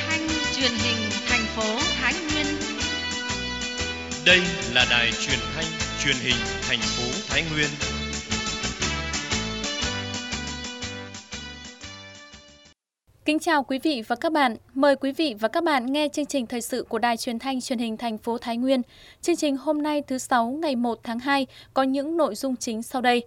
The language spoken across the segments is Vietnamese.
thanh truyền hình thành phố Thái Nguyên. Đây là đài truyền thanh truyền hình thành phố Thái Nguyên. Kính chào quý vị và các bạn. Mời quý vị và các bạn nghe chương trình thời sự của Đài Truyền thanh Truyền hình thành phố Thái Nguyên. Chương trình hôm nay thứ 6 ngày 1 tháng 2 có những nội dung chính sau đây.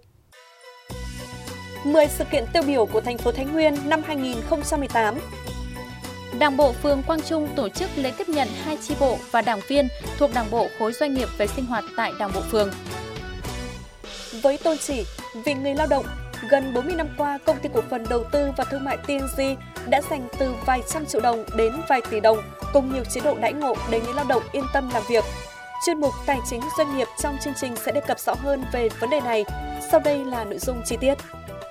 10 sự kiện tiêu biểu của thành phố Thái Nguyên năm 2018. Đảng bộ phường Quang Trung tổ chức lễ tiếp nhận 2 chi bộ và đảng viên thuộc Đảng bộ khối doanh nghiệp về sinh hoạt tại Đảng bộ phường. Với tôn chỉ vì người lao động, gần 40 năm qua, Công ty cổ phần đầu tư và thương mại TNG đã dành từ vài trăm triệu đồng đến vài tỷ đồng cùng nhiều chế độ đãi ngộ để người lao động yên tâm làm việc. Chuyên mục Tài chính doanh nghiệp trong chương trình sẽ đề cập rõ hơn về vấn đề này. Sau đây là nội dung chi tiết.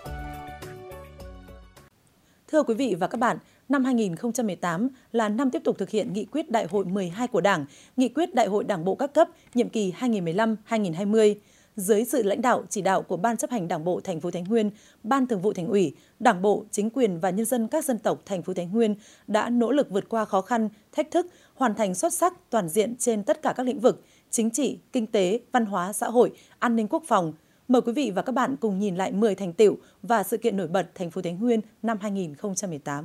Thưa quý vị và các bạn, năm 2018 là năm tiếp tục thực hiện nghị quyết Đại hội 12 của Đảng, nghị quyết Đại hội Đảng bộ các cấp nhiệm kỳ 2015-2020. Dưới sự lãnh đạo chỉ đạo của Ban chấp hành Đảng bộ thành phố Thái Nguyên, Ban Thường vụ Thành ủy, Đảng bộ, chính quyền và nhân dân các dân tộc thành phố Thái Nguyên đã nỗ lực vượt qua khó khăn, thách thức, hoàn thành xuất sắc toàn diện trên tất cả các lĩnh vực chính trị, kinh tế, văn hóa, xã hội, an ninh quốc phòng. Mời quý vị và các bạn cùng nhìn lại 10 thành tựu và sự kiện nổi bật thành phố Thái Nguyên năm 2018.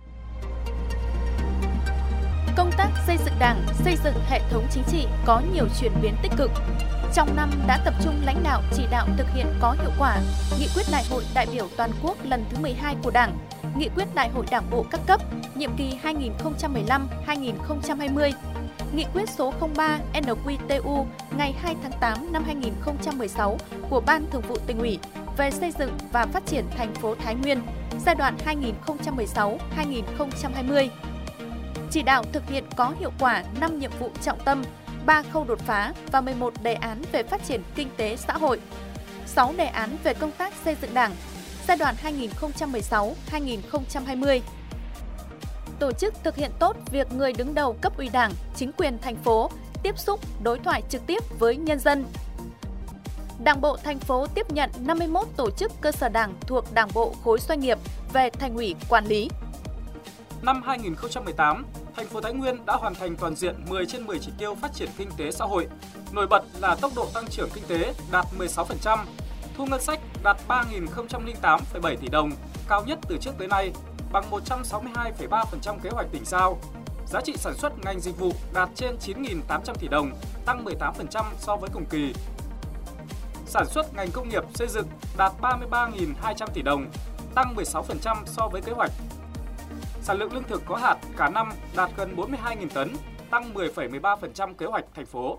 Công tác xây dựng Đảng, xây dựng hệ thống chính trị có nhiều chuyển biến tích cực. Trong năm đã tập trung lãnh đạo chỉ đạo thực hiện có hiệu quả Nghị quyết Đại hội đại biểu toàn quốc lần thứ 12 của Đảng, Nghị quyết Đại hội Đảng bộ các cấp nhiệm kỳ 2015-2020, Nghị quyết số 03 NQTU ngày 2 tháng 8 năm 2016 của Ban Thường vụ Tỉnh ủy về xây dựng và phát triển thành phố Thái Nguyên giai đoạn 2016-2020. Chỉ đạo thực hiện có hiệu quả 5 nhiệm vụ trọng tâm, 3 khâu đột phá và 11 đề án về phát triển kinh tế xã hội, 6 đề án về công tác xây dựng Đảng giai đoạn 2016-2020. Tổ chức thực hiện tốt việc người đứng đầu cấp ủy Đảng, chính quyền thành phố tiếp xúc, đối thoại trực tiếp với nhân dân. Đảng bộ thành phố tiếp nhận 51 tổ chức cơ sở Đảng thuộc Đảng bộ khối doanh nghiệp về Thành ủy quản lý. Năm 2018, thành phố Thái Nguyên đã hoàn thành toàn diện 10 trên 10 chỉ tiêu phát triển kinh tế xã hội. Nổi bật là tốc độ tăng trưởng kinh tế đạt 16%, thu ngân sách đạt 3.008,7 tỷ đồng, cao nhất từ trước tới nay, bằng 162,3% kế hoạch tỉnh giao. Giá trị sản xuất ngành dịch vụ đạt trên 9.800 tỷ đồng, tăng 18% so với cùng kỳ. Sản xuất ngành công nghiệp xây dựng đạt 33.200 tỷ đồng, tăng 16% so với kế hoạch. Sản lượng lương thực có hạt cả năm đạt gần 42.000 tấn, tăng 10,13% kế hoạch thành phố.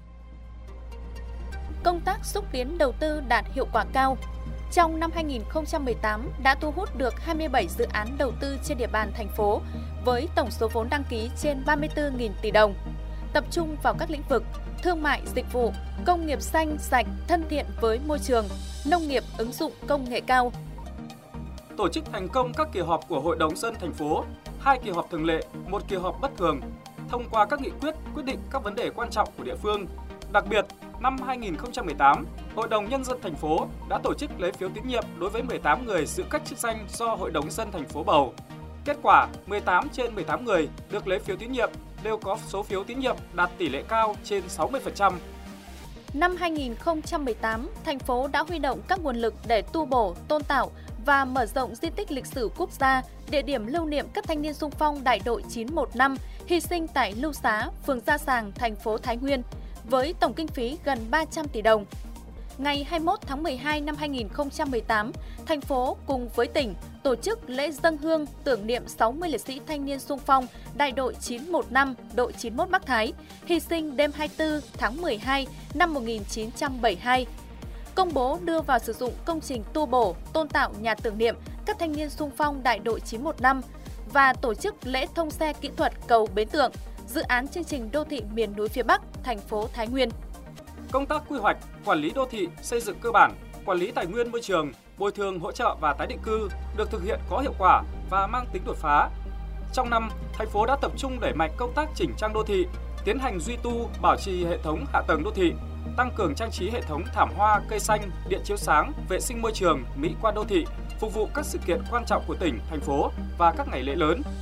Công tác xúc tiến đầu tư đạt hiệu quả cao. Trong năm 2018 đã thu hút được 27 dự án đầu tư trên địa bàn thành phố với tổng số vốn đăng ký trên 34.000 tỷ đồng, tập trung vào các lĩnh vực thương mại, dịch vụ, công nghiệp xanh, sạch, thân thiện với môi trường, nông nghiệp ứng dụng công nghệ cao. Tổ chức thành công các kỳ họp của Hội đồng nhân dân thành phố, 2 kỳ họp thường lệ, 1 kỳ họp bất thường, thông qua các nghị quyết, quyết định các vấn đề quan trọng của địa phương. Đặc biệt, năm 2018, Hội đồng Nhân dân thành phố đã tổ chức lấy phiếu tín nhiệm đối với 18 người giữ các chức danh do Hội đồng Nhân dân thành phố bầu. Kết quả, 18 trên 18 người được lấy phiếu tín nhiệm đều có số phiếu tín nhiệm đạt tỷ lệ cao trên 60%. Năm 2018, thành phố đã huy động các nguồn lực để tu bổ, tôn tạo và mở rộng di tích lịch sử quốc gia, địa điểm lưu niệm các thanh niên xung phong đại đội 915 hy sinh tại Lưu Xá, phường Gia Sàng, thành phố Thái Nguyên, với tổng kinh phí gần 300 tỷ đồng. Ngày 21 tháng 12 năm 2018, thành phố cùng với tỉnh tổ chức lễ dâng hương tưởng niệm 60 liệt sĩ thanh niên xung phong đại đội 915, đội 91 Bắc Thái, hy sinh đêm 24 tháng 12 năm 1972. Công bố đưa vào sử dụng công trình tu bổ, tôn tạo nhà tưởng niệm các thanh niên xung phong đại đội 915 và tổ chức lễ thông xe kỹ thuật cầu Bến Tượng, dự án chương trình đô thị miền núi phía Bắc, thành phố Thái Nguyên. Công tác quy hoạch, quản lý đô thị, xây dựng cơ bản, quản lý tài nguyên môi trường, bồi thường hỗ trợ và tái định cư được thực hiện có hiệu quả và mang tính đột phá. Trong năm, thành phố đã tập trung đẩy mạnh công tác chỉnh trang đô thị, tiến hành duy tu, bảo trì hệ thống hạ tầng đô thị, tăng cường trang trí hệ thống thảm hoa, cây xanh, điện chiếu sáng, vệ sinh môi trường, mỹ quan đô thị, phục vụ các sự kiện quan trọng của tỉnh, thành phố và các ngày lễ lớn.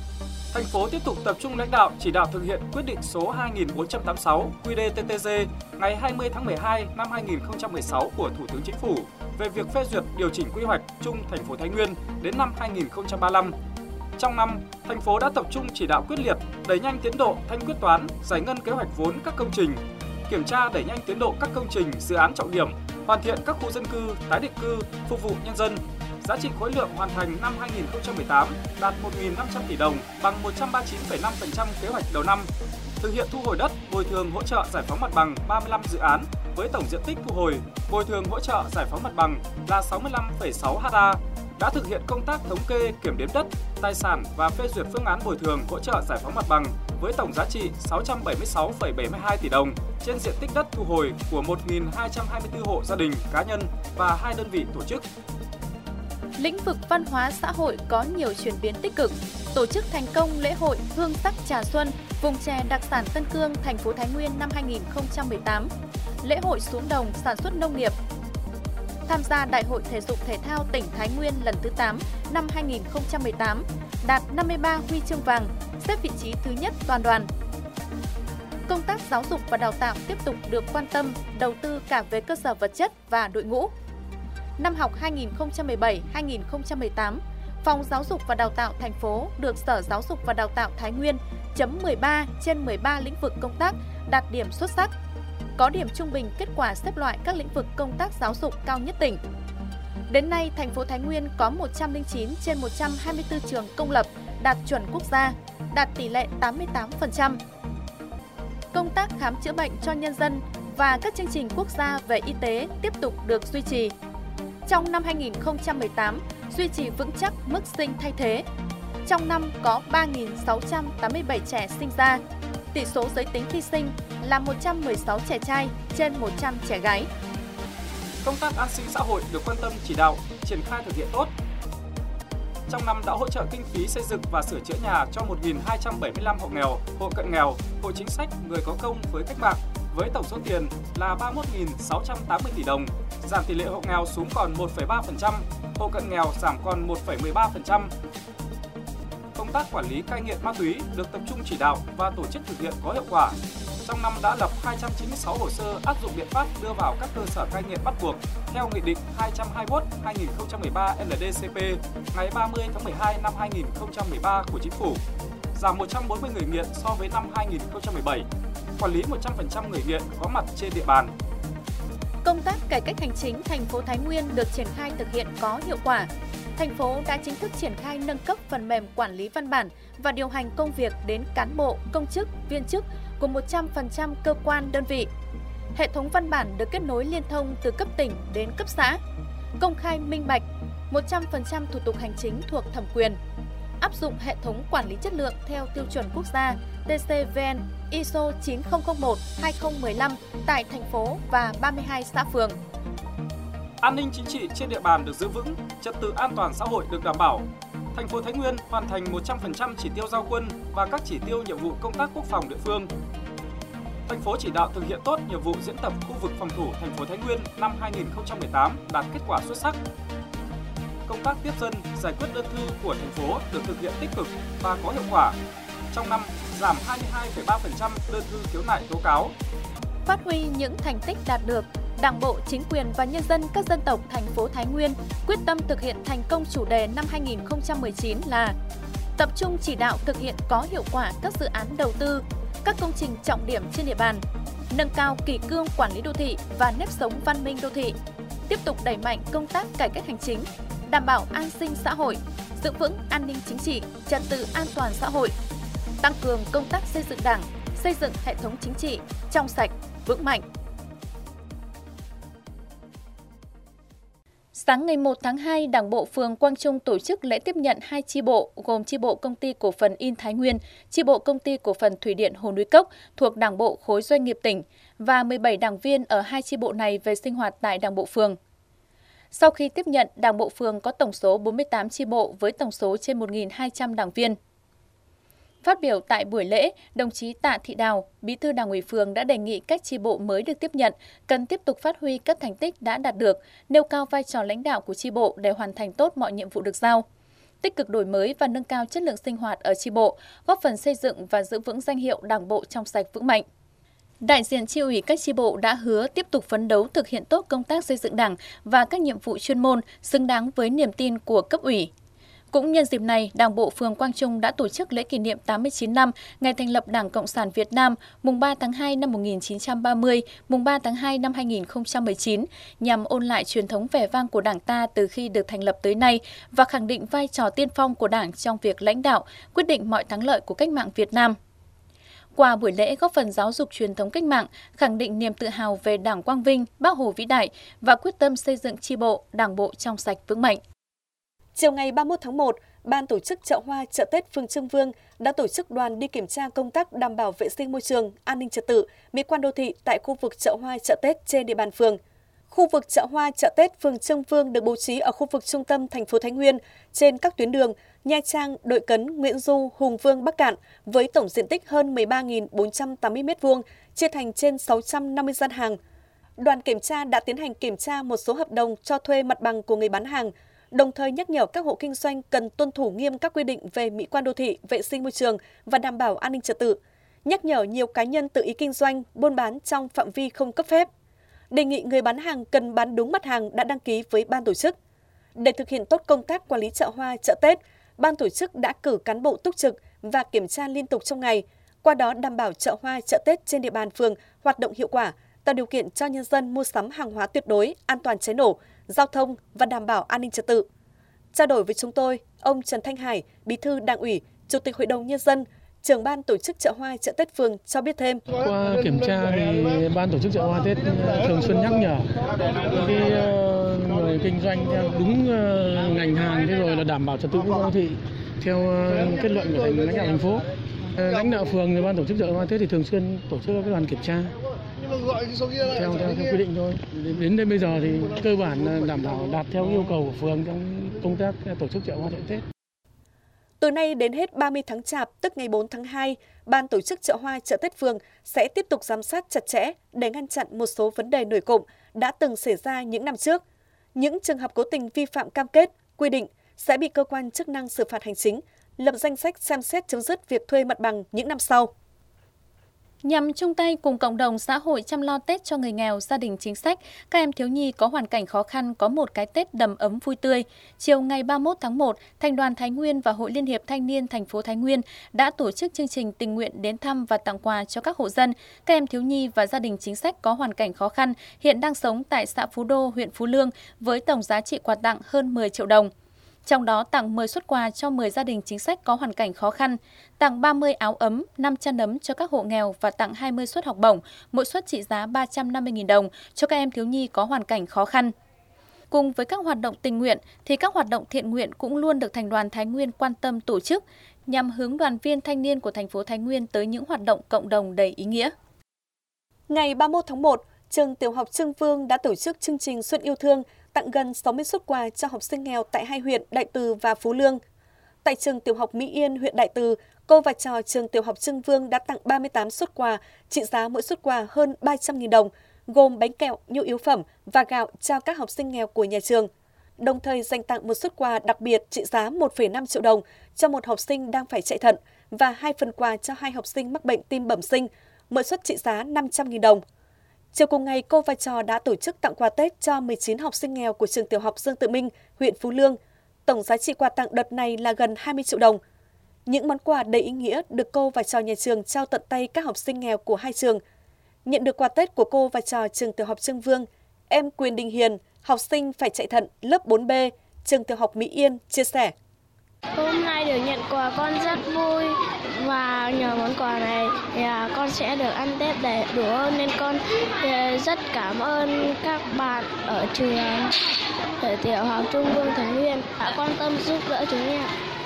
Thành phố tiếp tục tập trung lãnh đạo chỉ đạo thực hiện quyết định số 2486 QĐ-TTG ngày 20 tháng 12 năm 2016 của Thủ tướng Chính phủ về việc phê duyệt điều chỉnh quy hoạch chung thành phố Thái Nguyên đến năm 2035. Trong năm, thành phố đã tập trung chỉ đạo quyết liệt, đẩy nhanh tiến độ thanh quyết toán, giải ngân kế hoạch vốn các công trình, kiểm tra đẩy nhanh tiến độ các công trình, dự án trọng điểm, hoàn thiện các khu dân cư, tái định cư, phục vụ nhân dân. Giá trị khối lượng hoàn thành năm 2018 đạt 1.500 tỷ đồng, bằng 139,5% kế hoạch đầu năm. Thực hiện thu hồi đất, bồi thường hỗ trợ giải phóng mặt bằng 35 dự án với tổng diện tích thu hồi, bồi thường hỗ trợ giải phóng mặt bằng là 65,6 ha. Đã thực hiện công tác thống kê, kiểm đếm đất, tài sản và phê duyệt phương án bồi thường hỗ trợ giải phóng mặt bằng với tổng giá trị 676,72 tỷ đồng trên diện tích đất thu hồi của 1.224 hộ gia đình, cá nhân và 2 đơn vị tổ chức. Lĩnh vực văn hóa xã hội có nhiều chuyển biến tích cực, tổ chức thành công lễ hội Hương sắc Trà Xuân, vùng chè đặc sản Tân Cương, thành phố Thái Nguyên năm 2018, lễ hội xuống đồng sản xuất nông nghiệp. Tham gia Đại hội Thể dục Thể thao tỉnh Thái Nguyên lần thứ 8 năm 2018, đạt 53 huy chương vàng, xếp vị trí thứ nhất toàn đoàn. Công tác giáo dục và đào tạo tiếp tục được quan tâm, đầu tư cả về cơ sở vật chất và đội ngũ. Năm học 2017-2018, Phòng Giáo dục và Đào tạo thành phố được Sở Giáo dục và Đào tạo Thái Nguyên chấm 13 trên 13 lĩnh vực công tác đạt điểm xuất sắc. Có điểm trung bình kết quả xếp loại các lĩnh vực công tác giáo dục cao nhất tỉnh. Đến nay, thành phố Thái Nguyên có 109 trên 124 trường công lập đạt chuẩn quốc gia, đạt tỷ lệ 88%. Công tác khám chữa bệnh cho nhân dân và các chương trình quốc gia về y tế tiếp tục được duy trì. Trong năm 2018, duy trì vững chắc mức sinh thay thế. Trong năm có 3.687 trẻ sinh ra. Tỷ số giới tính khi sinh là 116 trẻ trai trên 100 trẻ gái. Công tác an sinh xã hội được quan tâm chỉ đạo, triển khai thực hiện tốt. Trong năm đã hỗ trợ kinh phí xây dựng và sửa chữa nhà cho 1.275 hộ nghèo, hộ cận nghèo, hộ chính sách, người có công với cách mạng với tổng số tiền là 31.680 tỷ đồng, giảm tỷ lệ hộ nghèo xuống còn 1,3%, hộ cận nghèo giảm còn 1,13%. Công tác quản lý cai nghiện ma túy được tập trung chỉ đạo và tổ chức thực hiện có hiệu quả. Trong năm đã lập 296 hồ sơ áp dụng biện pháp đưa vào các cơ sở cai nghiện bắt buộc theo Nghị định 221/2013 NĐ-CP ngày 30 tháng 12 năm 2013 của Chính phủ, giảm 140 người nghiện so với năm 2017, quản lý 100% người nghiện có mặt trên địa bàn. Công tác cải cách hành chính thành phố Thái Nguyên được triển khai thực hiện có hiệu quả. Thành phố đã chính thức triển khai nâng cấp phần mềm quản lý văn bản và điều hành công việc đến cán bộ, công chức, viên chức của 100% cơ quan đơn vị. Hệ thống văn bản được kết nối liên thông từ cấp tỉnh đến cấp xã. Công khai minh bạch, 100% thủ tục hành chính thuộc thẩm quyền. Áp dụng hệ thống quản lý chất lượng theo tiêu chuẩn quốc gia TCVN ISO 9001/2015 tại thành phố và 32 xã phường. An ninh chính trị trên địa bàn được giữ vững, trật tự an toàn xã hội được đảm bảo. Thành phố Thái Nguyên hoàn thành 100% chỉ tiêu giao quân và các chỉ tiêu nhiệm vụ công tác quốc phòng địa phương. Thành phố chỉ đạo thực hiện tốt nhiệm vụ diễn tập khu vực phòng thủ thành phố Thái Nguyên năm 2018 đạt kết quả xuất sắc. Công tác tiếp dân, giải quyết đơn thư của thành phố được thực hiện tích cực và có hiệu quả. Trong năm, giảm 22,3% đơn thư khiếu nại tố cáo. Phát huy những thành tích đạt được, Đảng bộ, chính quyền và nhân dân các dân tộc thành phố Thái Nguyên quyết tâm thực hiện thành công chủ đề năm 2019 là tập trung chỉ đạo thực hiện có hiệu quả các dự án đầu tư, các công trình trọng điểm trên địa bàn, nâng cao kỷ cương quản lý đô thị và nếp sống văn minh đô thị, tiếp tục đẩy mạnh công tác cải cách hành chính, đảm bảo an sinh xã hội, giữ vững an ninh chính trị, trật tự an toàn xã hội, tăng cường công tác xây dựng Đảng, xây dựng hệ thống chính trị trong sạch, vững mạnh. Sáng ngày 1 tháng 2, Đảng bộ phường Quang Trung tổ chức lễ tiếp nhận 2 chi bộ gồm chi bộ Công ty Cổ phần In Thái Nguyên, chi bộ Công ty Cổ phần Thủy điện Hồ Núi Cốc thuộc Đảng bộ khối doanh nghiệp tỉnh và 17 đảng viên ở 2 chi bộ này về sinh hoạt tại Đảng bộ phường. Sau khi tiếp nhận, Đảng bộ phường có tổng số 48 chi bộ với tổng số trên 1.200 đảng viên. Phát biểu tại buổi lễ, đồng chí Tạ Thị Đào, Bí thư Đảng ủy phường đã đề nghị các chi bộ mới được tiếp nhận cần tiếp tục phát huy các thành tích đã đạt được, nêu cao vai trò lãnh đạo của chi bộ để hoàn thành tốt mọi nhiệm vụ được giao. tích cực đổi mới và nâng cao chất lượng sinh hoạt ở chi bộ, góp phần xây dựng và giữ vững danh hiệu Đảng bộ trong sạch vững mạnh. Đại diện chi ủy các chi bộ đã hứa tiếp tục phấn đấu thực hiện tốt công tác xây dựng Đảng và các nhiệm vụ chuyên môn xứng đáng với niềm tin của cấp ủy. Cũng nhân dịp này, Đảng bộ phường Quang Trung đã tổ chức lễ kỷ niệm 89 năm ngày thành lập Đảng Cộng sản Việt Nam, mùng 3 tháng 2 năm 1930, mùng 3 tháng 2 năm 2019, nhằm ôn lại truyền thống vẻ vang của Đảng ta từ khi được thành lập tới nay và khẳng định vai trò tiên phong của Đảng trong việc lãnh đạo, quyết định mọi thắng lợi của cách mạng Việt Nam. Qua buổi lễ góp phần giáo dục truyền thống cách mạng, khẳng định niềm tự hào về Đảng quang vinh, Bác Hồ vĩ đại và quyết tâm xây dựng chi bộ, Đảng bộ trong sạch vững mạnh. Chiều ngày 31 tháng 1, Ban tổ chức chợ hoa chợ Tết phường Trương Vương đã tổ chức đoàn đi kiểm tra công tác đảm bảo vệ sinh môi trường, an ninh trật tự, mỹ quan đô thị tại khu vực chợ hoa chợ Tết trên địa bàn phường. Khu vực chợ hoa chợ Tết phường Trương Vương được bố trí ở khu vực trung tâm thành phố Thái Nguyên trên các tuyến đường Nha Trang, Đội Cấn, Nguyễn Du, Hùng Vương, Bắc Cạn với tổng diện tích hơn 13.480 m2, chia thành trên 650 gian hàng. Đoàn kiểm tra đã tiến hành kiểm tra một số hợp đồng cho thuê mặt bằng của người bán hàng, đồng thời nhắc nhở các hộ kinh doanh cần tuân thủ nghiêm các quy định về mỹ quan đô thị, vệ sinh môi trường và đảm bảo an ninh trật tự. Nhắc nhở nhiều cá nhân tự ý kinh doanh, buôn bán trong phạm vi không cấp phép. Đề nghị người bán hàng cần bán đúng mặt hàng đã đăng ký với ban tổ chức. Để thực hiện tốt công tác quản lý chợ hoa, chợ Tết, ban tổ chức đã cử cán bộ túc trực và kiểm tra liên tục trong ngày, qua đó đảm bảo chợ hoa, chợ Tết trên địa bàn phường hoạt động hiệu quả, tạo điều kiện cho nhân dân mua sắm hàng hóa tuyệt đối, an toàn cháy nổ, giao thông và đảm bảo an ninh trật tự. Trao đổi với chúng tôi, ông Trần Thanh Hải, Bí thư Đảng ủy, Chủ tịch Hội đồng Nhân dân, trưởng ban tổ chức chợ hoa chợ Tết phường cho biết thêm. Qua kiểm tra thì ban tổ chức chợ hoa Tết thường xuyên nhắc nhở người kinh doanh theo đúng ngành hàng, thế rồi là đảm bảo trật tự đô thị theo kết luận của lãnh đạo thành phố. Lãnh đạo phường thì ban tổ chức chợ hoa Tết thì thường xuyên tổ chức các đoàn kiểm tra theo quy định thôi. Đến đây bây giờ thì cơ bản là đảm bảo đạt theo yêu cầu của phường trong công tác tổ chức chợ hoa chợ Tết. Từ nay đến hết 30 tháng Chạp, tức ngày 4 tháng 2, Ban tổ chức chợ hoa chợ Tết phường sẽ tiếp tục giám sát chặt chẽ để ngăn chặn một số vấn đề nổi cộm đã từng xảy ra những năm trước. Những trường hợp cố tình vi phạm cam kết, quy định sẽ bị cơ quan chức năng xử phạt hành chính, lập danh sách xem xét chấm dứt việc thuê mặt bằng những năm sau. Nhằm chung tay cùng cộng đồng xã hội chăm lo Tết cho người nghèo, gia đình chính sách, các em thiếu nhi có hoàn cảnh khó khăn có một cái Tết đầm ấm vui tươi. Chiều ngày 31 tháng 1, Thành đoàn Thái Nguyên và Hội Liên hiệp Thanh niên thành phố Thái Nguyên đã tổ chức chương trình tình nguyện đến thăm và tặng quà cho các hộ dân, các em thiếu nhi và gia đình chính sách có hoàn cảnh khó khăn hiện đang sống tại xã Phú Đô, huyện Phú Lương với tổng giá trị quà tặng hơn 10 triệu đồng. Trong đó tặng 10 suất quà cho 10 gia đình chính sách có hoàn cảnh khó khăn, tặng 30 áo ấm, 5 chăn ấm cho các hộ nghèo và tặng 20 suất học bổng, mỗi suất trị giá 350.000 đồng cho các em thiếu nhi có hoàn cảnh khó khăn. Cùng với các hoạt động tình nguyện thì các hoạt động thiện nguyện cũng luôn được Thành đoàn Thái Nguyên quan tâm tổ chức nhằm hướng đoàn viên thanh niên của thành phố Thái Nguyên tới những hoạt động cộng đồng đầy ý nghĩa. Ngày 31 tháng 1, trường tiểu học Trương Vương đã tổ chức chương trình Xuân yêu thương tặng gần 60 suất quà cho học sinh nghèo tại hai huyện Đại Từ và Phú Lương. Tại trường tiểu học Mỹ Yên, huyện Đại Từ, cô và trò trường tiểu học Trương Vương đã tặng 38 suất quà, trị giá mỗi suất quà hơn 300.000 đồng, gồm bánh kẹo, nhu yếu phẩm và gạo cho các học sinh nghèo của nhà trường. Đồng thời dành tặng một suất quà đặc biệt trị giá 1,5 triệu đồng cho một học sinh đang phải chạy thận và 2 phần quà cho 2 học sinh mắc bệnh tim bẩm sinh, mỗi suất trị giá 500.000 đồng. Chiều cùng ngày, cô và trò đã tổ chức tặng quà Tết cho 19 học sinh nghèo của trường tiểu học Dương Tự Minh, huyện Phú Lương. Tổng giá trị quà tặng đợt này là gần 20 triệu đồng. Những món quà đầy ý nghĩa được cô và trò nhà trường trao tận tay các học sinh nghèo của hai trường. Nhận được quà Tết của cô và trò trường tiểu học Trương Vương, em Quyền Đình Hiền, học sinh phải chạy thận lớp 4B, trường tiểu học Mỹ Yên, chia sẻ. Hôm nay được nhận quà con rất vui và nhờ món quà này thì con sẽ được ăn Tết đầy đủ hơn, nên con rất cảm ơn các bạn ở trường tiểu học Trung Vương Thái Nguyên đã quan tâm giúp đỡ chúng em.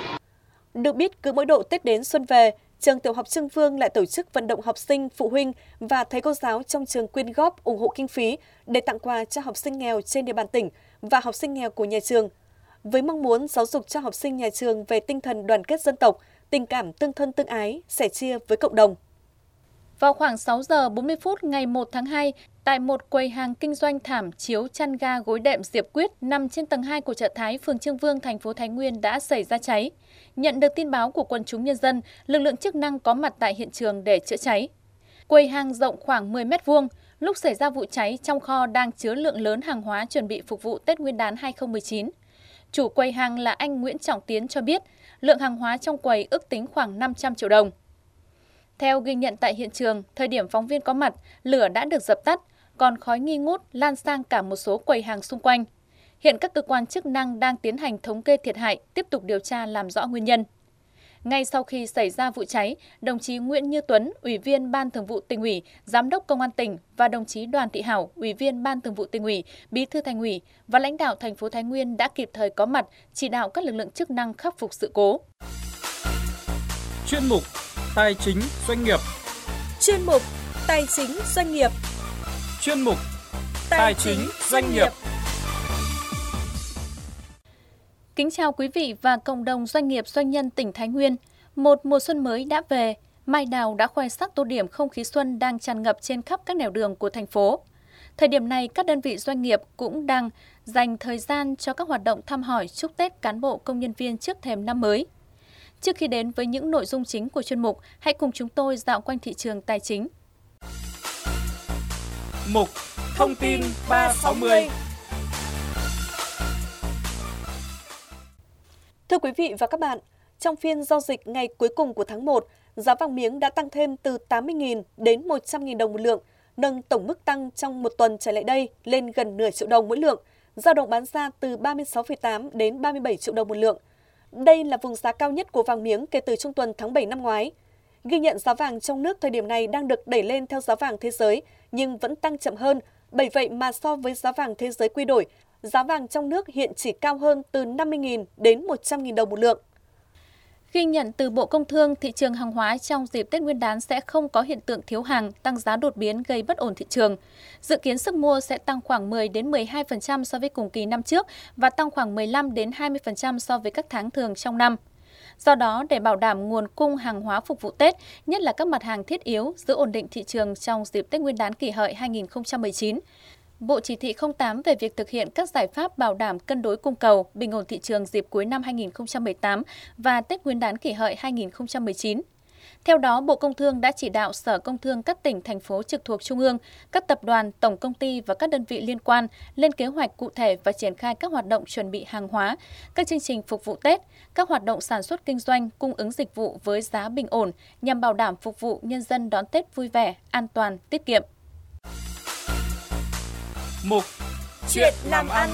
Được biết, cứ mỗi độ Tết đến xuân về, trường tiểu học Trương Vương lại tổ chức vận động học sinh, phụ huynh và thầy cô giáo trong trường quyên góp ủng hộ kinh phí để tặng quà cho học sinh nghèo trên địa bàn tỉnh và học sinh nghèo của nhà trường, với mong muốn giáo dục cho học sinh nhà trường về tinh thần đoàn kết dân tộc, tình cảm tương thân tương ái, sẻ chia với cộng đồng. Vào khoảng 6 giờ 40 phút ngày 1 tháng 2, Tại một quầy hàng kinh doanh thảm, chiếu, chăn ga, gối đệm Diệp Quyết nằm trên tầng 2 của chợ Thái, phường Chương Vương, thành phố Thái Nguyên đã xảy ra cháy. Nhận được tin báo của quần chúng nhân dân, lực lượng chức năng có mặt tại hiện trường để chữa cháy. Quầy hàng rộng khoảng 10 m², lúc xảy ra vụ cháy trong kho đang chứa lượng lớn hàng hóa chuẩn bị phục vụ Tết Nguyên đán 2019. Chủ quầy hàng là anh Nguyễn Trọng Tiến cho biết, lượng hàng hóa trong quầy ước tính khoảng 500 triệu đồng. Theo ghi nhận tại hiện trường, thời điểm phóng viên có mặt, lửa đã được dập tắt, còn khói nghi ngút lan sang cả một số quầy hàng xung quanh. Hiện các cơ quan chức năng đang tiến hành thống kê thiệt hại, tiếp tục điều tra làm rõ nguyên nhân. Ngay sau khi xảy ra vụ cháy, đồng chí Nguyễn Như Tuấn, Ủy viên Ban Thường vụ Tỉnh ủy, Giám đốc Công an tỉnh và đồng chí Đoàn Thị Hảo, Ủy viên Ban Thường vụ Tỉnh ủy, Bí thư Thành ủy và lãnh đạo thành phố Thái Nguyên đã kịp thời có mặt chỉ đạo các lực lượng chức năng khắc phục sự cố. Chuyên mục Tài chính doanh nghiệp. Chuyên mục Tài chính doanh nghiệp. Chuyên mục Tài chính doanh nghiệp. Kính chào quý vị và cộng đồng doanh nghiệp doanh nhân tỉnh Thái Nguyên. Một mùa xuân mới đã về, mai đào đã khoe sắc tô điểm không khí xuân đang tràn ngập trên khắp các nẻo đường của thành phố. Thời điểm này, các đơn vị doanh nghiệp cũng đang dành thời gian cho các hoạt động thăm hỏi chúc Tết cán bộ công nhân viên trước thềm năm mới. Trước khi đến với những nội dung chính của chuyên mục, hãy cùng chúng tôi dạo quanh thị trường tài chính. Mục Thông tin 360. Thưa quý vị và các bạn, trong phiên giao dịch ngày cuối cùng của tháng 1, giá vàng miếng đã tăng thêm từ 80.000 đến 100.000 đồng một lượng, nâng tổng mức tăng trong một tuần trở lại đây lên gần nửa triệu đồng mỗi lượng, dao động bán ra từ 36,8 đến 37 triệu đồng một lượng. Đây là vùng giá cao nhất của vàng miếng kể từ trung tuần tháng 7 năm ngoái. Ghi nhận giá vàng trong nước thời điểm này đang được đẩy lên theo giá vàng thế giới nhưng vẫn tăng chậm hơn, bởi vậy mà so với giá vàng thế giới quy đổi, giá vàng trong nước hiện chỉ cao hơn từ 50.000 đến 100.000 đồng một lượng. Ghi nhận từ Bộ Công Thương, thị trường hàng hóa trong dịp Tết Nguyên đán sẽ không có hiện tượng thiếu hàng, tăng giá đột biến gây bất ổn thị trường. Dự kiến sức mua sẽ tăng khoảng 10 đến 12% so với cùng kỳ năm trước và tăng khoảng 15 đến 20% so với các tháng thường trong năm. Do đó, để bảo đảm nguồn cung hàng hóa phục vụ Tết, nhất là các mặt hàng thiết yếu, giữ ổn định thị trường trong dịp Tết Nguyên đán Kỷ Hợi 2019, Bộ Chỉ thị 08 về việc thực hiện các giải pháp bảo đảm cân đối cung cầu, bình ổn thị trường dịp cuối năm 2018 và Tết Nguyên đán Kỷ Hợi 2019. Theo đó, Bộ Công Thương đã chỉ đạo Sở Công Thương các tỉnh, thành phố trực thuộc Trung ương, các tập đoàn, tổng công ty và các đơn vị liên quan lên kế hoạch cụ thể và triển khai các hoạt động chuẩn bị hàng hóa, các chương trình phục vụ Tết, các hoạt động sản xuất kinh doanh, cung ứng dịch vụ với giá bình ổn nhằm bảo đảm phục vụ nhân dân đón Tết vui vẻ, an toàn, tiết kiệm. Mục Chuyện làm ăn.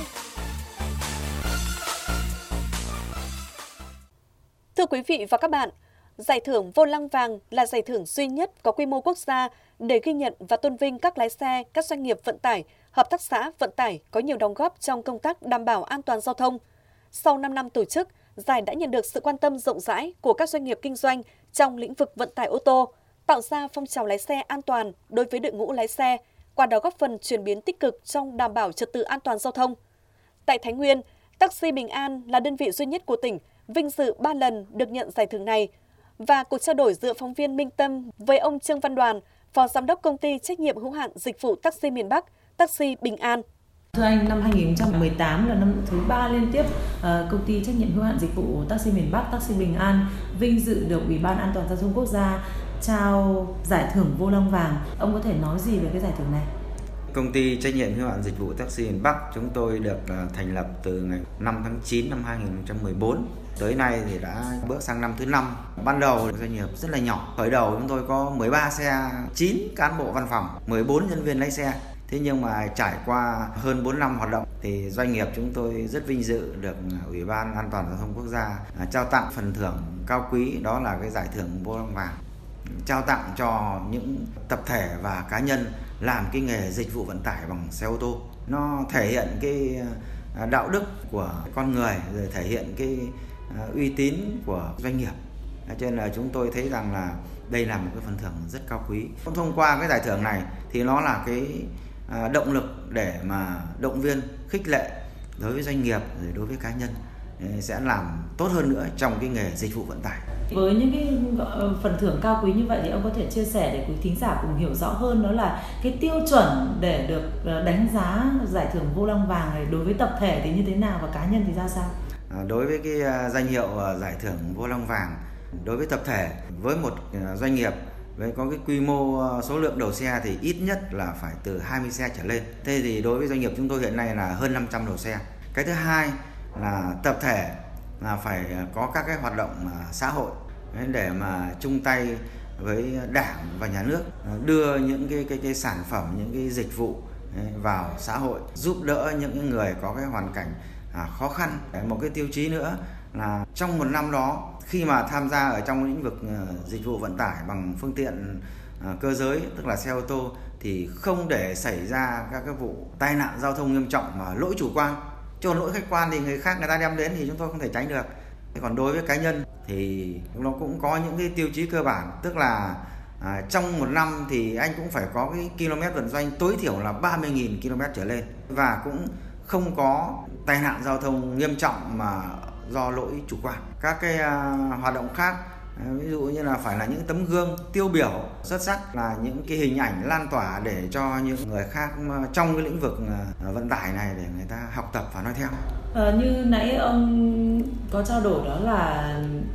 Thưa quý vị và các bạn, Giải thưởng Vô Lăng Vàng là giải thưởng duy nhất có quy mô quốc gia để ghi nhận và tôn vinh các lái xe, các doanh nghiệp vận tải, hợp tác xã vận tải có nhiều đóng góp trong công tác đảm bảo an toàn giao thông. Sau 5 năm tổ chức, giải đã nhận được sự quan tâm rộng rãi của các doanh nghiệp kinh doanh trong lĩnh vực vận tải ô tô, tạo ra phong trào lái xe an toàn đối với đội ngũ lái xe, qua đó góp phần chuyển biến tích cực trong đảm bảo trật tự an toàn giao thông. Tại Thái Nguyên, Taxi Bình An là đơn vị duy nhất của tỉnh vinh dự 3 lần được nhận giải thưởng này. Và cuộc trao đổi giữa phóng viên Minh Tâm với ông Trương Văn Đoàn, Phó Giám đốc Công ty Trách nhiệm hữu hạn Dịch vụ Taxi miền Bắc, Taxi Bình An. Thưa anh, năm 2018 là năm thứ 3 liên tiếp Công ty Trách nhiệm hữu hạn Dịch vụ Taxi miền Bắc, Taxi Bình An vinh dự được Ủy ban An toàn Giao thông Quốc gia trao giải thưởng Vô Lăng Vàng. Ông có thể nói gì về cái giải thưởng này? Công ty Trách nhiệm hữu hạn Dịch vụ Taxi miền Bắc chúng tôi được thành lập từ ngày 5 tháng 9 năm 2014. Tới nay thì đã bước sang năm thứ 5. Ban đầu doanh nghiệp rất là nhỏ. Khởi đầu chúng tôi có 13 xe, 9 cán bộ văn phòng, 14 nhân viên lái xe. Thế nhưng mà trải qua hơn 4 năm hoạt động thì doanh nghiệp chúng tôi rất vinh dự được Ủy ban An toàn Giao thông Quốc gia trao tặng phần thưởng cao quý, đó là cái giải thưởng Vô Lăng Vàng. Trao tặng cho những tập thể và cá nhân làm cái nghề dịch vụ vận tải bằng xe ô tô. Nó thể hiện cái đạo đức của con người, rồi thể hiện cái uy tín của doanh nghiệp. Cho nên là chúng tôi thấy rằng là đây là một cái phần thưởng rất cao quý. Thông qua cái giải thưởng này thì nó là cái động lực để mà động viên, khích lệ đối với doanh nghiệp, rồi đối với cá nhân sẽ làm tốt hơn nữa trong cái nghề dịch vụ vận tải. Với những cái phần thưởng cao quý như vậy thì ông có thể chia sẻ để quý thính giả cùng hiểu rõ hơn, đó là cái tiêu chuẩn để được đánh giá giải thưởng Vô Lăng Vàng này đối với tập thể thì như thế nào và cá nhân thì ra sao? Đối với cái danh hiệu giải thưởng Vô Lăng Vàng, đối với tập thể, với một doanh nghiệp với có cái quy mô số lượng đầu xe thì ít nhất là phải từ 20 xe trở lên. Thế thì đối với doanh nghiệp chúng tôi hiện nay là hơn 500 đầu xe. Cái thứ hai là tập thể là phải có các cái hoạt động xã hội để mà chung tay với Đảng và Nhà nước đưa những cái sản phẩm, những cái dịch vụ vào xã hội, giúp đỡ những người có cái hoàn cảnh khó khăn. Một cái tiêu chí nữa là trong một năm đó, khi mà tham gia ở trong lĩnh vực dịch vụ vận tải bằng phương tiện cơ giới, tức là xe ô tô, thì không để xảy ra các cái vụ tai nạn giao thông nghiêm trọng mà lỗi chủ quan. Chứ lỗi khách quan thì người khác người ta đem đến thì chúng tôi không thể tránh được. Còn đối với cá nhân thì nó cũng có những cái tiêu chí cơ bản, tức là trong một năm thì anh cũng phải có cái km vận doanh tối thiểu là 30.000 km trở lên, và cũng không có tai nạn giao thông nghiêm trọng mà do lỗi chủ quan. Các cái hoạt động khác, ví dụ như là phải là những tấm gương tiêu biểu xuất sắc, là những cái hình ảnh lan tỏa để cho những người khác trong cái lĩnh vực vận tải này để người ta học tập và nói theo. Như nãy ông có trao đổi, đó là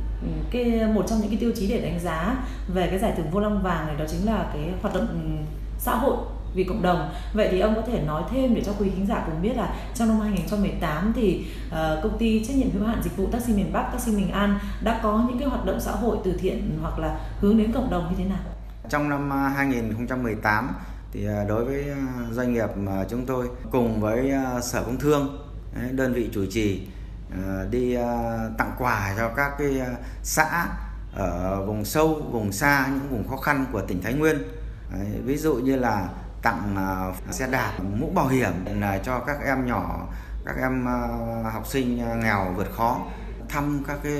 một trong những cái tiêu chí để đánh giá về cái giải thưởng Vô Lăng Vàng này, đó chính là cái hoạt động xã hội vì cộng đồng. Vậy thì ông có thể nói thêm để cho quý khán giả cùng biết là trong năm 2018 thì công ty trách nhiệm hữu hạn dịch vụ taxi miền Bắc, Taxi Bình An đã có những cái hoạt động xã hội từ thiện hoặc là hướng đến cộng đồng như thế nào? Trong năm 2018 thì đối với doanh nghiệp mà chúng tôi cùng với Sở Công Thương, đơn vị chủ trì, đi tặng quà cho các cái xã ở vùng sâu, vùng xa, những vùng khó khăn của tỉnh Thái Nguyên. Ví dụ như là tặng xe đạp, mũ bảo hiểm là cho các em nhỏ, các em học sinh nghèo vượt khó, thăm các cái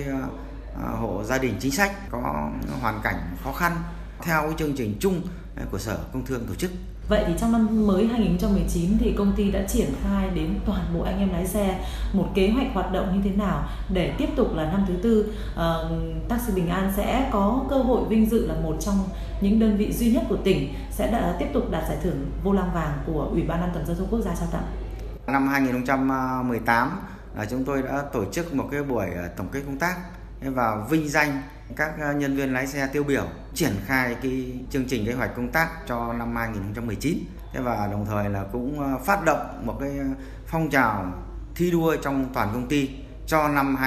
hộ gia đình chính sách có hoàn cảnh khó khăn theo cái chương trình chung của Sở Công Thương tổ chức. Vậy thì trong năm mới 2019 thì công ty đã triển khai đến toàn bộ anh em lái xe một kế hoạch hoạt động như thế nào để tiếp tục là năm thứ tư Taxi Bình An sẽ có cơ hội vinh dự là một trong những đơn vị duy nhất của tỉnh sẽ tiếp tục đạt giải thưởng Vô Lăng Vàng của Ủy ban An toàn giao thông quốc gia trao tặng. Năm 2018 là chúng tôi đã tổ chức một cái buổi tổng kết công tác và vinh danh các nhân viên lái xe tiêu biểu triển khai cái chương trình kế hoạch công tác cho năm 2019. Và đồng thời là cũng phát động một cái phong trào thi đua trong toàn công ty cho năm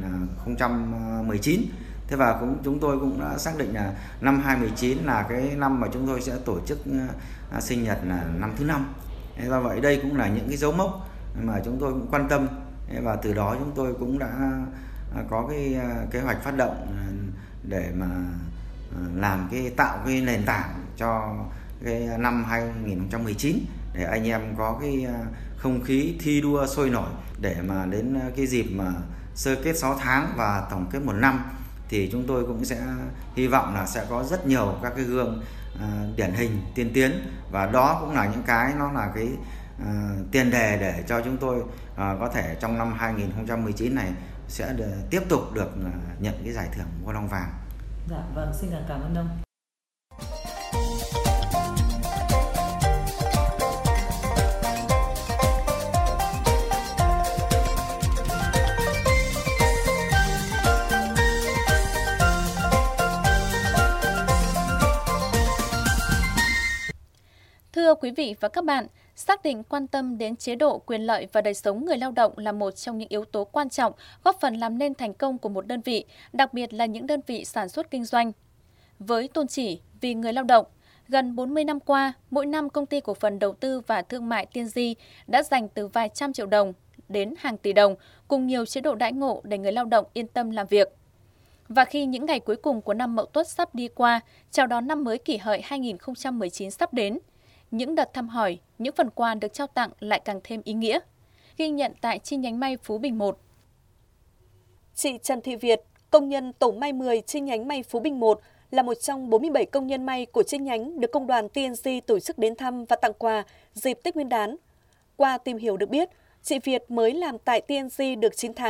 2019. Và chúng tôi cũng đã xác định là năm 2019 là cái năm mà chúng tôi sẽ tổ chức sinh nhật là năm thứ 5. Do vậy đây cũng là những cái dấu mốc mà chúng tôi cũng quan tâm, và từ đó chúng tôi cũng đã có cái kế hoạch phát động để mà tạo cái nền tảng cho cái năm 2019 để anh em có cái không khí thi đua sôi nổi, để mà đến cái dịp mà sơ kết 6 tháng và tổng kết 1 năm thì chúng tôi cũng sẽ hy vọng là sẽ có rất nhiều các cái gương điển hình tiên tiến, và đó cũng là những cái nó là cái tiền đề để cho chúng tôi có thể trong năm 2019 này sẽ tiếp tục được nhận cái giải thưởng Vô Lăng Vàng. Dạ vâng, xin cảm ơn ông. Thưa quý vị và các bạn, xác định quan tâm đến chế độ, quyền lợi và đời sống người lao động là một trong những yếu tố quan trọng góp phần làm nên thành công của một đơn vị, đặc biệt là những đơn vị sản xuất kinh doanh. Với tôn chỉ vì người lao động, gần 40 năm qua, mỗi năm Công ty Cổ phần Đầu tư và Thương mại Tiên Di đã dành từ vài trăm triệu đồng đến hàng tỷ đồng cùng nhiều chế độ đãi ngộ để người lao động yên tâm làm việc. Và khi những ngày cuối cùng của năm Mậu Tuất sắp đi qua, chào đón năm mới Kỷ Hợi 2019 sắp đến, những đợt thăm hỏi, những phần quà được trao tặng lại càng thêm ý nghĩa. Ghi nhận tại chi nhánh may Phú Bình 1. Chị Trần Thị Việt, công nhân tổ may 10 chi nhánh may Phú Bình 1, là một trong 47 công nhân may của chi nhánh được công đoàn TNG tổ chức đến thăm và tặng quà dịp Tết Nguyên đán. Qua tìm hiểu được biết, chị Việt mới làm tại TNG được 9 tháng.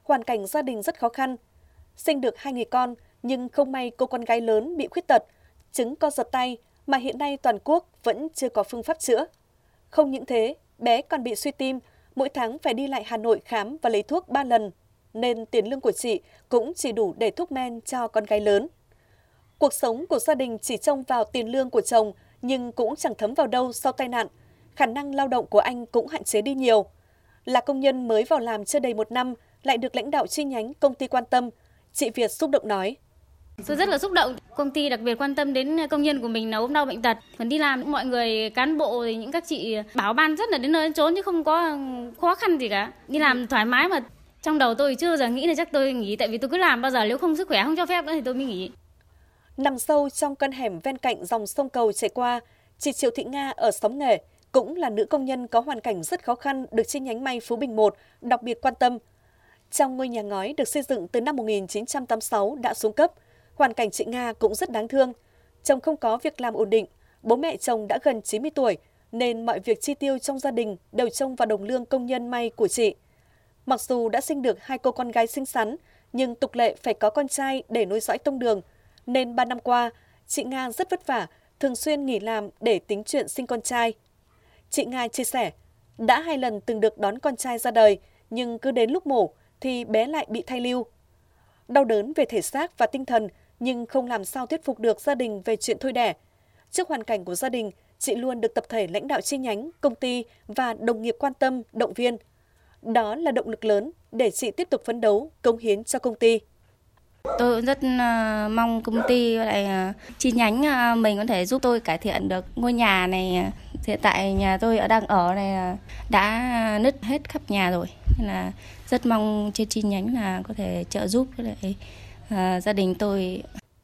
hoàn cảnh gia đình rất khó khăn. Sinh được 2 người con, nhưng không may cô con gái lớn bị khuyết tật, chứng co giật tay mà hiện nay toàn quốc vẫn chưa có phương pháp chữa. Không những thế, bé còn bị suy tim, mỗi tháng phải đi lại Hà Nội khám và lấy thuốc 3 lần, nên tiền lương của chị cũng chỉ đủ để thuốc men cho con gái lớn. Cuộc sống của gia đình chỉ trông vào tiền lương của chồng nhưng cũng chẳng thấm vào đâu sau tai nạn. Khả năng lao động của anh cũng hạn chế đi nhiều. Là công nhân mới vào làm chưa đầy 1 năm, lại được lãnh đạo chi nhánh công ty quan tâm, chị Việt xúc động nói. Tôi rất là xúc động, công ty đặc biệt quan tâm đến công nhân của mình là ốm đau bệnh tật. Còn đi làm mọi người cán bộ thì những các chị bảo ban rất là đến nơi đến chốn chứ không có khó khăn gì cả. Đi làm thoải mái mà trong đầu tôi chưa bao giờ nghĩ là chắc tôi nghỉ, tại vì tôi cứ làm bao giờ nếu không sức khỏe không cho phép nữa thì tôi mới nghỉ. Nằm sâu trong con hẻm ven cạnh dòng sông Cầu chảy qua, chị Triệu Thị Nga ở Xóm Nghề cũng là nữ công nhân có hoàn cảnh rất khó khăn được chi nhánh may Phú Bình 1 đặc biệt quan tâm. Trong ngôi nhà ngói được xây dựng từ năm 1986 đã xuống cấp, hoàn cảnh chị Nga cũng rất đáng thương. Chồng không có việc làm ổn định, bố mẹ chồng đã gần 90 tuổi nên mọi việc chi tiêu trong gia đình đều trông vào đồng lương công nhân may của chị. Mặc dù đã sinh được 2 cô con gái xinh xắn, nhưng tục lệ phải có con trai để nối dõi tông đường, nên 3 năm qua, chị Nga rất vất vả, thường xuyên nghỉ làm để tính chuyện sinh con trai. Chị Nga chia sẻ, đã 2 lần từng được đón con trai ra đời, nhưng cứ đến lúc mổ thì bé lại bị thai lưu. Đau đớn về thể xác và tinh thần, nhưng không làm sao thuyết phục được gia đình về chuyện thôi đẻ. Trước hoàn cảnh của gia đình, chị luôn được tập thể lãnh đạo chi nhánh, công ty và đồng nghiệp quan tâm, động viên. Đó là động lực lớn để chị tiếp tục phấn đấu, cống hiến cho công ty. Tôi rất mong công ty và lại chi nhánh mình có thể giúp tôi cải thiện được ngôi nhà này. Hiện tại nhà tôi đang ở này đã nứt hết khắp nhà rồi, nên là rất mong trên chi nhánh là có thể trợ giúp với lại gia đình tôi.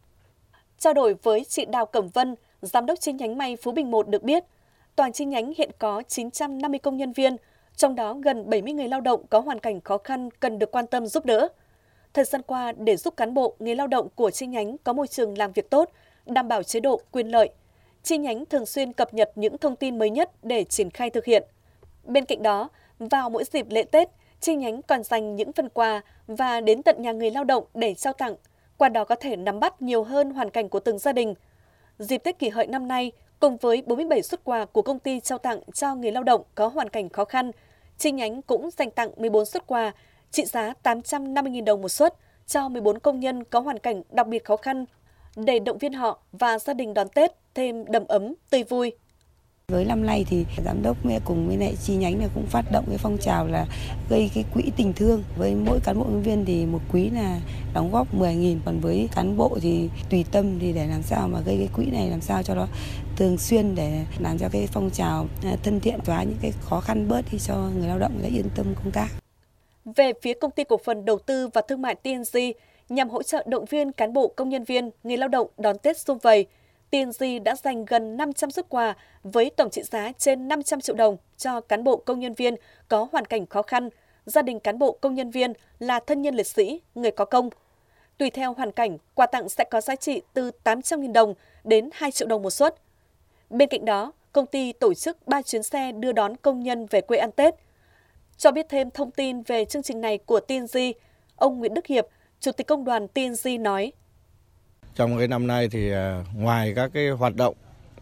Trao đổi với chị Đào Cẩm Vân, giám đốc chi nhánh may Phú Bình 1 được biết, toàn chi nhánh hiện có 950 công nhân viên, trong đó gần 70 người lao động có hoàn cảnh khó khăn cần được quan tâm giúp đỡ. Thời gian qua, để giúp cán bộ, người lao động của chi nhánh có môi trường làm việc tốt, đảm bảo chế độ, quyền lợi, chi nhánh thường xuyên cập nhật những thông tin mới nhất để triển khai thực hiện. Bên cạnh đó, vào mỗi dịp lễ Tết, chi nhánh còn dành những phần quà và đến tận nhà người lao động để trao tặng, qua đó có thể nắm bắt nhiều hơn hoàn cảnh của từng gia đình. Dịp Tết Kỷ Hợi năm nay, cùng với 47 suất quà của công ty trao tặng cho người lao động có hoàn cảnh khó khăn, chi nhánh cũng dành tặng 14 suất quà trị giá 850.000 đồng một suất cho 14 công nhân có hoàn cảnh đặc biệt khó khăn để động viên họ và gia đình đón Tết thêm đầm ấm, tươi vui. Với năm nay thì giám đốc cùng với lại chi nhánh này cũng phát động cái phong trào là gây cái quỹ tình thương, với mỗi cán bộ nhân viên thì một quý là đóng góp 10.000, còn với cán bộ thì tùy tâm thì để làm sao mà gây cái quỹ này làm sao cho nó thường xuyên để làm cho cái phong trào thân thiện, xóa những cái khó khăn bớt đi cho người lao động yên tâm công tác. Về phía Công ty Cổ phần Đầu tư và Thương mại TNG, nhằm hỗ trợ động viên cán bộ công nhân viên, người lao động đón Tết sum vầy, TNG đã dành gần 500 suất quà với tổng trị giá trên 500 triệu đồng cho cán bộ công nhân viên có hoàn cảnh khó khăn, gia đình cán bộ công nhân viên là thân nhân liệt sĩ, người có công. Tùy theo hoàn cảnh, quà tặng sẽ có giá trị từ 800.000 đồng đến 2 triệu đồng một suất. Bên cạnh đó, công ty tổ chức 3 chuyến xe đưa đón công nhân về quê ăn Tết. Cho biết thêm thông tin về chương trình này của TNG, ông Nguyễn Đức Hiệp, Chủ tịch Công đoàn TNG nói. Trong cái năm nay thì ngoài các cái hoạt động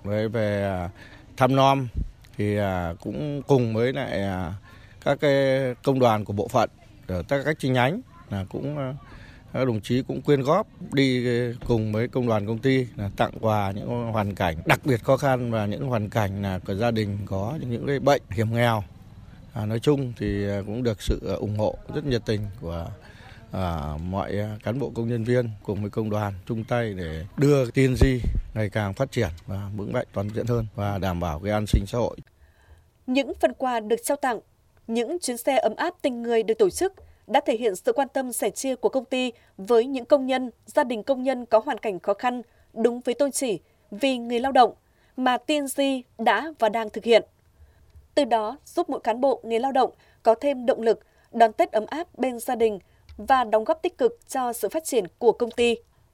về thăm nom thì cũng cùng với lại các cái công đoàn của bộ phận ở các chi nhánh là cũng các đồng chí cũng quyên góp đi cùng với công đoàn công ty là tặng quà những hoàn cảnh đặc biệt khó khăn và những hoàn cảnh là của gia đình có những cái bệnh hiểm nghèo. Nói chung thì cũng được sự ủng hộ rất nhiệt tình của mọi cán bộ công nhân viên cùng với công đoàn chung tay để đưa TNG ngày càng phát triển và vững mạnh toàn diện hơn và đảm bảo cái an sinh xã hội. Những phần quà được trao tặng, những chuyến xe ấm áp tình người được tổ chức đã thể hiện sự quan tâm sẻ chia của công ty với những công nhân, gia đình công nhân có hoàn cảnh khó khăn đúng với tôn chỉ vì người lao động mà TNG đã và đang thực hiện. Từ đó giúp mỗi cán bộ, người lao động có thêm động lực đón Tết ấm áp bên gia đình và đóng góp tích cực cho sự phát triển của công ty.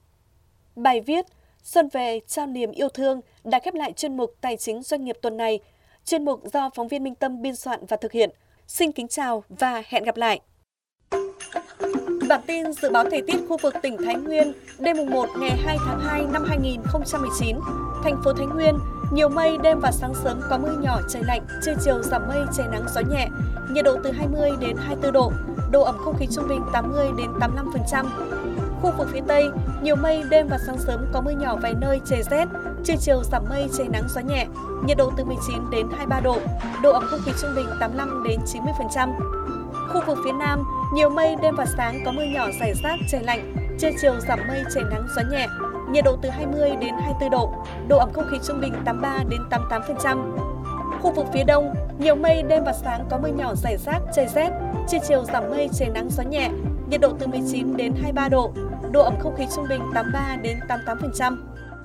Bài viết Xuân về trao niềm yêu thương đã khép lại chuyên mục Tài chính doanh nghiệp tuần này. Chuyên mục do phóng viên Minh Tâm biên soạn và thực hiện. Xin kính chào và hẹn gặp lại! Bản tin dự báo thời tiết khu vực tỉnh Thái Nguyên đêm mùng 1 ngày 2 tháng 2 năm 2019. Thành phố Thái Nguyên, nhiều mây, đêm và sáng sớm có mưa nhỏ, trời lạnh, trưa chiều giảm mây, trời nắng, gió nhẹ, nhiệt độ từ 20 đến 24 độ, độ ẩm không khí trung bình 80 đến 85%. Khu vực phía Tây, nhiều mây, đêm và sáng sớm có mưa nhỏ vài nơi, trời rét, trưa chiều giảm mây, trời nắng, gió nhẹ, nhiệt độ từ 19 đến 23 độ, độ ẩm không khí trung bình 85 đến 90%. Khu vực phía Nam, nhiều mây, đêm và sáng có mưa nhỏ rải rác, trời lạnh, trưa chiều giảm mây, trời nắng, gió nhẹ, nhiệt độ từ 20 đến 24 độ, độ ẩm không khí trung bình 83 đến 88%. Khu vực phía Đông, nhiều mây, đêm và sáng có mưa nhỏ rải rác, trời rét, trưa chiều giảm mây, trời nắng, gió nhẹ, nhiệt độ từ 19 đến 23 độ, độ ẩm không khí trung bình 83 đến 88%.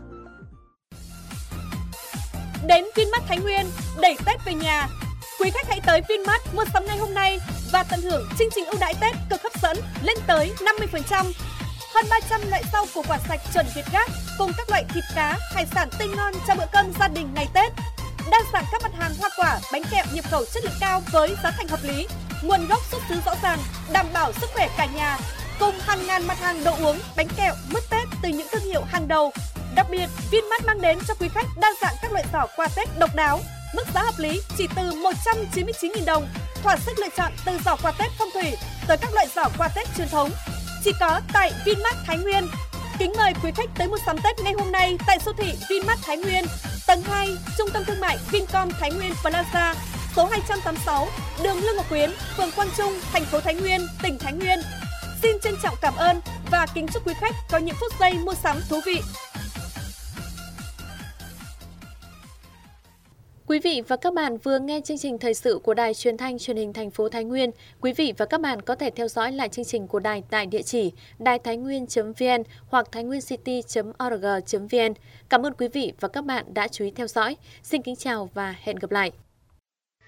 Đến Vinmart Thái Nguyên, đẩy Tết về nhà. Quý khách hãy tới Vinmart mua sắm ngay hôm nay và tận hưởng chương trình ưu đãi Tết cực hấp dẫn lên tới 50%. Hơn 300 loại rau củ quả sạch chuẩn Việt Gáp cùng các loại thịt cá, hải sản tươi ngon cho bữa cơm gia đình ngày Tết. Đa dạng các mặt hàng hoa quả, bánh kẹo nhập khẩu chất lượng cao với giá thành hợp lý, nguồn gốc xuất xứ rõ ràng, đảm bảo sức khỏe cả nhà. Cùng hàng ngàn mặt hàng đồ uống, bánh kẹo, mứt Tết từ những thương hiệu hàng đầu. Đặc biệt, Vinmart mang đến cho quý khách đa dạng các loại giỏ quà Tết độc đáo, mức giá hợp lý chỉ từ 199.000 đồng, thỏa sức lựa chọn từ giỏ quà Tết phong thủy tới các loại giỏ quà Tết truyền thống. Chỉ có tại Vinmart Thái Nguyên. Kính mời quý khách tới mua sắm Tết ngay hôm nay tại siêu thị Vinmart Thái Nguyên, tầng 2, Trung tâm Thương mại Vincom Thái Nguyên Plaza, số 286, đường Lương Ngọc Quyến, phường Quang Trung, thành phố Thái Nguyên, tỉnh Thái Nguyên. Xin trân trọng cảm ơn và kính chúc quý khách có những phút giây mua sắm thú vị. Quý vị và các bạn vừa nghe chương trình thời sự của Đài Truyền thanh Truyền hình thành phố Thái Nguyên. Quý vị và các bạn có thể theo dõi lại chương trình của đài tại địa chỉ đaiThaiNnguyên.vn hoặc thainguiencity.org.vn. Cảm ơn quý vị và các bạn đã chú ý theo dõi. Xin kính chào và hẹn gặp lại.